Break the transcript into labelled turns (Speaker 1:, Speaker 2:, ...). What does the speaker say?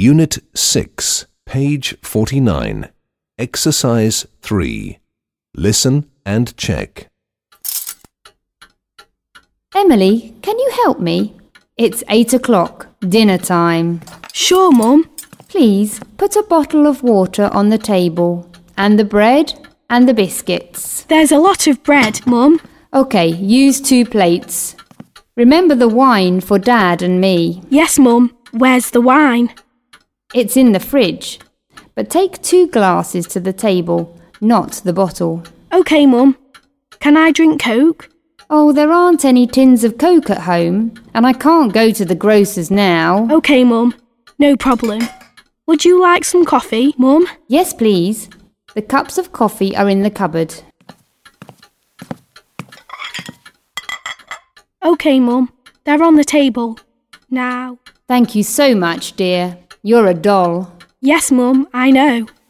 Speaker 1: Unit 6, page 49. Exercise 3. Listen and check.
Speaker 2: Emily, can you help me? It's 8 o'clock, dinner time.
Speaker 3: Sure, Mum.
Speaker 2: Please put a bottle of water on the table, and the bread and the biscuits.
Speaker 3: There's a lot of bread, Mum.
Speaker 2: OK, use 2 plates. Remember the wine for Dad and me.
Speaker 3: Yes, Mum. Where's the wine?
Speaker 2: It's in the fridge. But take 2 glasses to the table, not the bottle.
Speaker 3: OK, Mum. Can I drink Coke?
Speaker 2: Oh, there aren't any tins of Coke at home, and I can't go to the grocer's now.
Speaker 3: OK, Mum. No problem. Would you like some coffee, Mum?
Speaker 2: Yes, please. The cups of coffee are in the cupboard.
Speaker 3: OK, Mum. They're on the table. Now.
Speaker 2: Thank you so much, dear. You're a doll.
Speaker 3: Yes, Mum, I know.